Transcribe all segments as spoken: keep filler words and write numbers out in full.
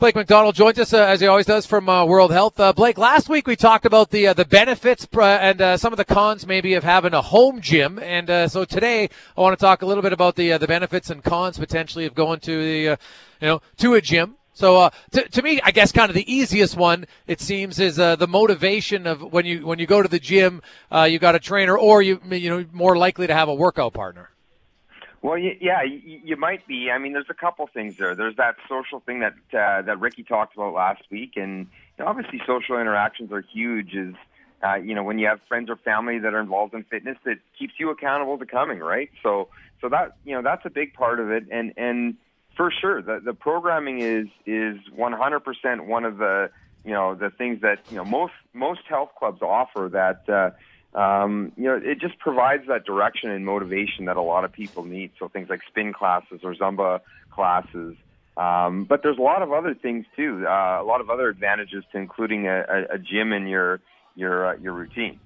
Blake McDonald joins us, uh, as he always does, from uh, World Health. Uh, Blake, last week we talked about the uh, the benefits uh, and uh, some of the cons maybe of having a home gym. And uh, so today I want to talk a little bit about the uh, the benefits and cons potentially of going to the uh, you know to a gym. So uh, to, to me, I guess kind of the easiest one, it seems, is uh, the motivation of when you when you go to the gym, uh, you got a trainer, or you you know more likely to have a workout partner. Well, yeah, you might be. I mean, there's a couple things there. There's that social thing that uh, that Ricky talked about last week, and you know, obviously social interactions are huge. Is uh, you know when you have friends or family that are involved in fitness, it keeps you accountable to coming, right? So so that you know that's a big part of it, and and for sure the the programming is is one hundred percent one of the you know the things that you know most most health clubs offer that. Uh, Um, you know, it just provides that direction and motivation that a lot of people need. So things like spin classes or Zumba classes. Um, but there's a lot of other things too. Uh, a lot of other advantages to including a, a, a gym in your your uh, your routine.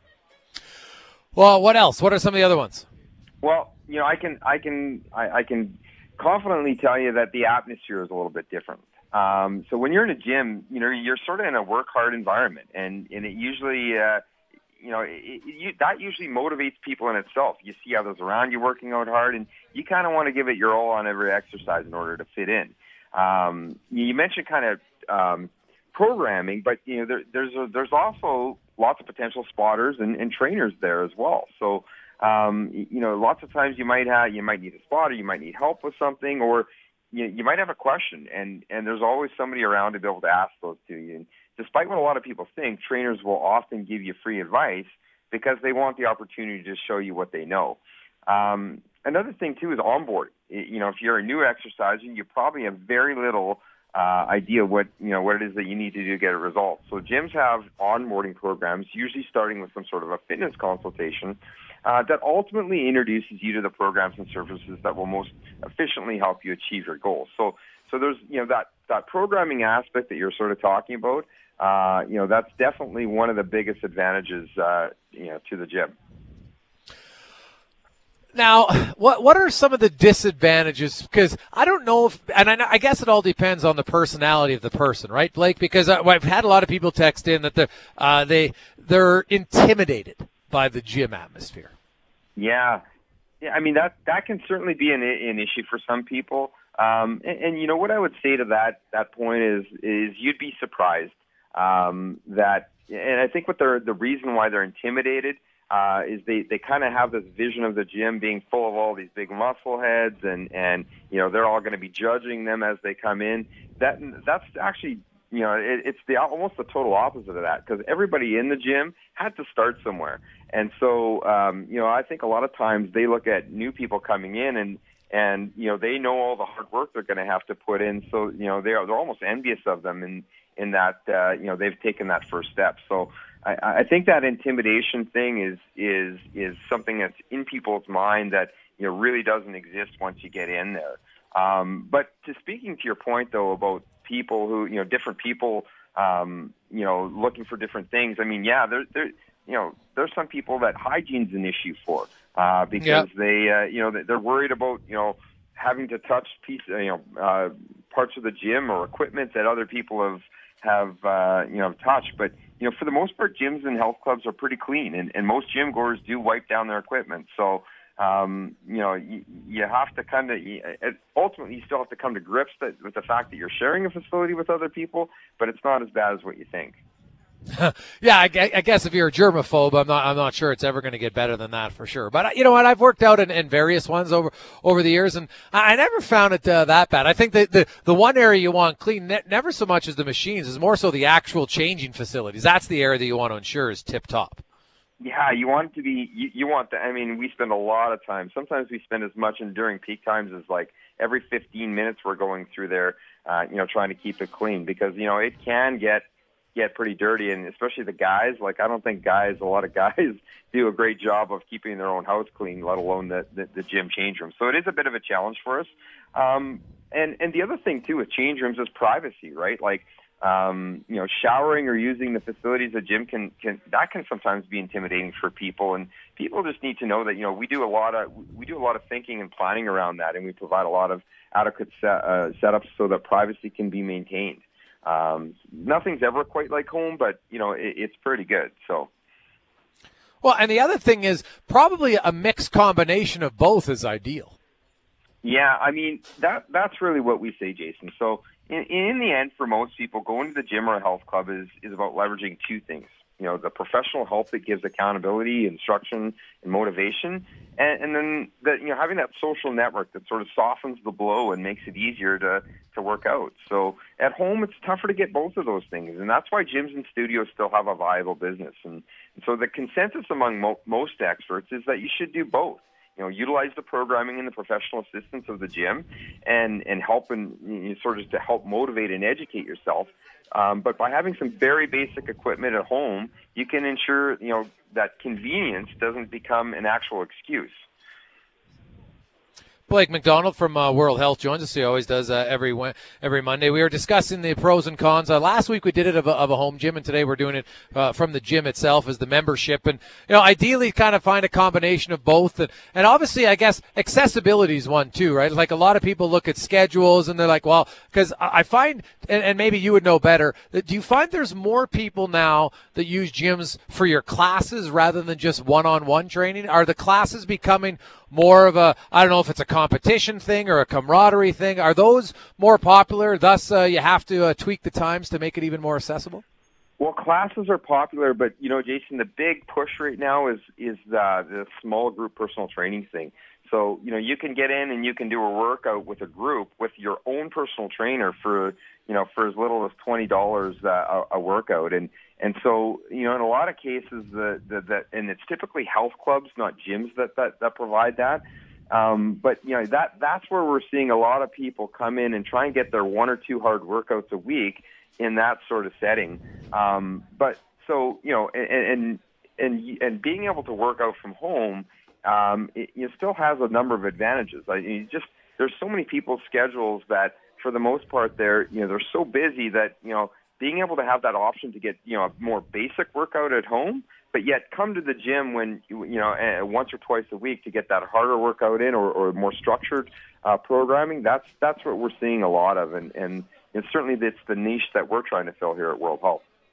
Well, what else? What are some of the other ones? Well, you know, I can I can I, I can confidently tell you that the atmosphere is a little bit different. Um, so when you're in a gym, you know, you're sort of in a work hard environment, and and it usually. Uh, You know, it, it, you, that usually motivates people in itself. You see others around you working out hard, and you kind of want to give it your all on every exercise in order to fit in. Um, you mentioned kind of um, programming, but you know, there, there's a, there's also lots of potential spotters and, and trainers there as well. So, um, you know, lots of times you might have you might need a spotter, you might need help with something, or you, you might have a question, and and there's always somebody around to be able to ask those to you. And, despite what a lot of people think, trainers will often give you free advice because they want the opportunity to show you what they know. Um, another thing, too, is onboarding. You know, if you're a new exerciser, you probably have very little uh, idea what, you know, what it is that you need to do to get a result. So gyms have onboarding programs, usually starting with some sort of a fitness consultation uh, that ultimately introduces you to the programs and services that will most efficiently help you achieve your goals. So, so there's, you know, that, that programming aspect that you're sort of talking about. Uh, you know, that's definitely one of the biggest advantages, uh, you know, to the gym. Now, what what are some of the disadvantages? Because I don't know if, and I, I guess it all depends on the personality of the person, right, Blake? Because I, I've had a lot of people text in that they're, uh, they, they're intimidated by the gym atmosphere. Yeah. Yeah, I mean, that, that can certainly be an, an issue for some people. Um, and, and, you know, what I would say to that, that point is, is you'd be surprised. Um, that, and I think what they're, the reason why they're intimidated uh, is they, they kind of have this vision of the gym being full of all these big muscle heads, and, and you know they're all going to be judging them as they come in. That that's actually you know it, it's the almost the total opposite of that, because everybody in the gym had to start somewhere, and so um, you know I think a lot of times they look at new people coming in and. And, you know, they know all the hard work they're going to have to put in. So, you know, they are, they're almost envious of them in, in that, uh, you know, they've taken that first step. So I, I think that intimidation thing is, is, is something that's in people's mind that, you know, really doesn't exist once you get in there. Um, but to speaking to your point, though, about people who, you know, different people, um, you know, looking for different things. I mean, yeah, there, there, you know, there's some people that hygiene's an issue for. Uh, because yep. they, uh, you know, they're worried about, you know, having to touch piece, you know, uh, parts of the gym or equipment that other people have, have, uh, you know, touched. But, you know, for the most part, gyms and health clubs are pretty clean, and, and most gym goers do wipe down their equipment. So, um, you know, you, you have to kind of, ultimately, you still have to come to grips that, with the fact that you're sharing a facility with other people, but it's not as bad as what you think. Yeah, I, I guess if you're a germaphobe, I'm not. I'm not sure it's ever going to get better than that for sure. But you know what? I've worked out in, in various ones over over the years, and I, I never found it uh, that bad. I think that the the one area you want clean, ne- never so much as the machines, is more so the actual changing facilities. That's the area that you want to ensure is tip top. Yeah, you want it to be. You, you want the. I mean, we spend a lot of time. Sometimes we spend as much in during peak times as like every fifteen minutes we're going through there, uh, you know, trying to keep it clean, because you know it can get. get pretty dirty, and especially the guys. Like, I don't think guys, a lot of guys do a great job of keeping their own house clean, let alone the, the, the gym change room. So it is a bit of a challenge for us. Um, and and the other thing too with change rooms is privacy, right? Like, um, you know, showering or using the facilities at gym can can that can sometimes be intimidating for people, and people just need to know that, you know, we do a lot of we do a lot of thinking and planning around that, and we provide a lot of adequate set, uh, setups so that privacy can be maintained. Um, nothing's ever quite like home, but you know, it, it's pretty good. So. Well, and the other thing is probably a mixed combination of both is ideal. Yeah, I mean, that that's really what we say, Jason. So in, in the end, for most people, going to the gym or a health club is, is about leveraging two things. You know, the professional help that gives accountability, instruction, and motivation, and, and then the, you know, having that social network that sort of softens the blow and makes it easier to, to work out. So at home, it's tougher to get both of those things, and that's why gyms and studios still have a viable business. And, and so the consensus among mo- most experts is that you should do both. You know, utilize the programming and the professional assistance of the gym, and and help and you know, sort of to help motivate and educate yourself. Um, but by having some very basic equipment at home, you can ensure you know that convenience doesn't become an actual excuse. Blake McDonald from uh, World Health joins us. He always does uh, every every Monday. We were discussing the pros and cons. Uh, last week we did it of a, of a home gym, and today we're doing it uh, from the gym itself as the membership. And you know, ideally, kind of find a combination of both. And, and obviously, I guess accessibility is one too, right? Like a lot of people look at schedules and they're like, well, because I find, and, and maybe you would know better, that do you find there's more people now that use gyms for your classes rather than just one-on-one training? Are the classes becoming more of a, I don't know if it's a competition thing or a camaraderie thing? Are those more popular? Thus, uh, you have to uh, tweak the times to make it even more accessible? Well, classes are popular, but, you know, Jason, the big push right now is is the, the small group personal training thing. So, you know, you can get in and you can do a workout with a group with your own personal trainer for, you know, for as little as twenty dollars uh, a, a workout. And and so, you know, in a lot of cases, the, the, the and it's typically health clubs, not gyms that, that, that provide that. Um, but, you know, that that's where we're seeing a lot of people come in and try and get their one or two hard workouts a week in that sort of setting. Um, but so, you know, and, and, and, and being able to work out from home, um, it, it still has a number of advantages. I mean, just, there's so many people's schedules that for the most part they're, you know, they're so busy that, you know, being able to have that option to get, you know, a more basic workout at home, but yet come to the gym when, you know, uh, once or twice a week to get that harder workout in or, or more structured uh, programming, that's, that's what we're seeing a lot of. And, and, and certainly it's the niche that we're trying to fill here at World Health.